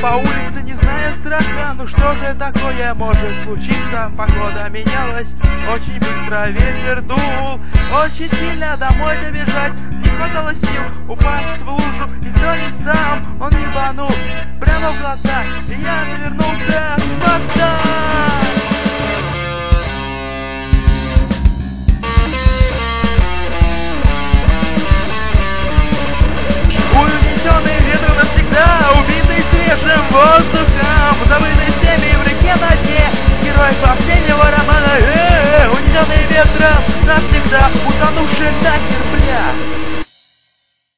по улице, не зная страха. Ну что же такое может случиться? Погода менялась, очень быстро ветер дул. Очень сильно домой добежать не хватало сил. Упасть в лужу никто не сам, он ебанул прямо в глаза, и я навернулся с моста.